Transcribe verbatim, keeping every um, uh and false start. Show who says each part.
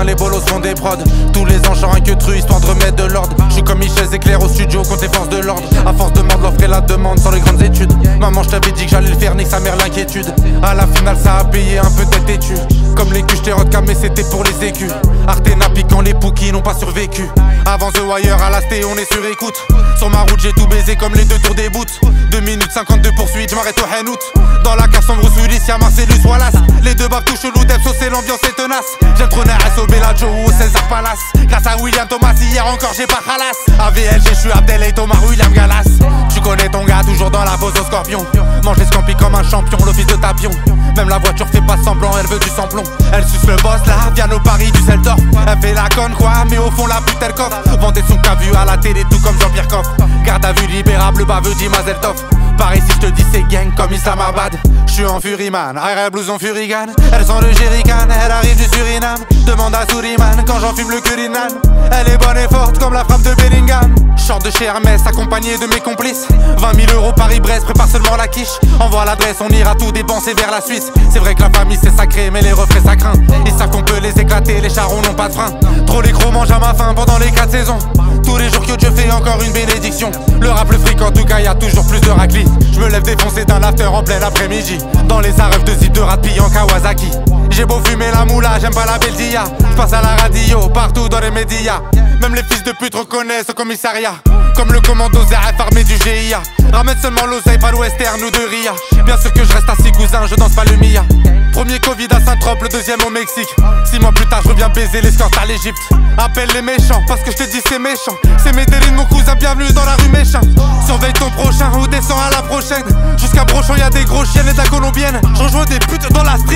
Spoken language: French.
Speaker 1: bien les bolos font des prods. Tous les ans j'en un que tru histoire de remettre de l'ordre. Je suis comme Michel Zéclair au studio contre les forces de l'ordre. À force de mordre l'offre et la demande sans les grandes études. Maman je t'avais dit que j'allais le faire, nique sa mère l'inquiétude. À la finale ça a payé un peu d'être têtu. Comme les culs j't'ai rodcam mais c'était pour les écus. Artena piquant les pouquis n'ont pas survécu. Avant The Wire à la sté on est sur écoute. Sur ma route j'ai tout baisé comme les deux tours des boots. deux minutes cinquante de poursuite, j'm'arrête au Henout. Dans la cave sombre Bruce Willis y'a Marcellus Wallace. Les deux baves tout chelou, Deb saucé, l'ambiance est tenace. J'aime trôner à S O Bella Joe ou au César Palace. Grâce à William Thomas hier encore j'ai pas Khalas. A V L G j'suis Abdel et Thomas William Gallas. Tu connais ton gars toujours dans la pose au scorpion. Mange les scampis comme un champion, l'office de tapion. Même la voiture fait pas semblant, elle veut du samplon. Elle suce le boss là, vient au Paris du Seldorf. Elle fait la conne quoi, mais au fond la pute elle coffre. Vendait son cas vu à la télé tout comme Jean-Pierre Coff. Garde à vue libérable, baveux dit Mazel Tov. Pareil si je te dis c'est gang comme Islamabad. J'suis en Furyman, R R blouson Furigan. Elle sent le jerrycan, elle arrive du Suriname. Demande à Souriman quand j'en fume le Curinan. Elle est bonne et forte comme la frappe de Bellingham. Short de chez Hermès accompagné de mes complices. vingt mille euros Paris-Brest, prépare seulement la quiche. Envoie l'adresse, on ira tout dépenser vers la Suisse. C'est vrai que la famille c'est sacré mais les refrains ça craint. Ils savent qu'on peut les éclater, les charrons n'ont pas de frein. Trop les gros mangent à ma faim pendant les quatre saisons. Tous les jours que Dieu fait encore une bénédiction. Le rap le fric en tout cas y'a toujours plus de raclis. Je me lève défoncé d'un after en plein après-midi. Dans les arèves de zip de Ratpi en Kawasaki. J'ai beau fumer la moula, j'aime pas la Beldia. J'passe à la radio, partout dans les médias. Même les fils de pute reconnaissent au commissariat. Comme le commando Z F armé du G I A. Ramène seulement l'oseille, pas le western ou de Ria. Bien sûr que je reste assis cousin, je danse pas le Mia. Premier Covid à Saint-Trope, le deuxième au Mexique. Six mois plus tard, je reviens baiser l'escorte à l'Égypte. Appelle les méchants, parce que je te dis c'est méchant. C'est Medellin mon cousin, bienvenue dans la rue méchant. Surveille ton prochain ou descends à la prochaine. Jusqu'à Brochon y'a des gros chiennes et de la colombienne. Je rejoins des putes dans la street.